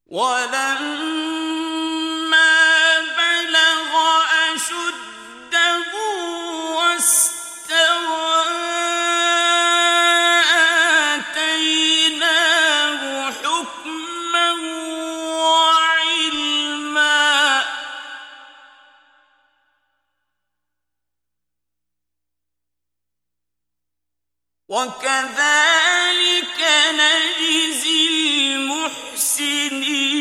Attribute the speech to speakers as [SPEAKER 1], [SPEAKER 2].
[SPEAKER 1] ولما بلغ أشده واستوى آتيناه حكما وعلما وكذلك نجزي المحسنين